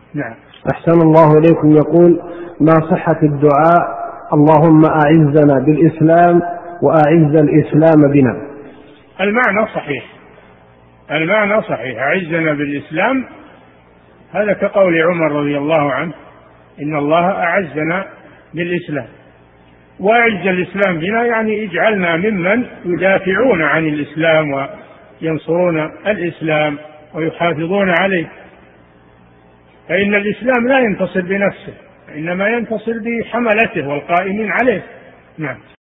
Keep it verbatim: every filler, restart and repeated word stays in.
نعم. أحسن الله إليكم. يقول: ما صحة الدعاء اللهم أعزنا بالإسلام وأعز الإسلام بنا؟ المعنى صحيح، المعنى صحيح، أعزنا بالإسلام، هذا كقول عمر رضي الله عنه: إن الله أعزنا بالإسلام، وأعز الإسلام بنا يعني اجعلنا ممن يدافعون عن الإسلام وينصرون الإسلام ويحافظون عليه، فإن الإسلام لا ينتصر بنفسه، إنما ينتصر بحملته والقائمين عليه. نعم.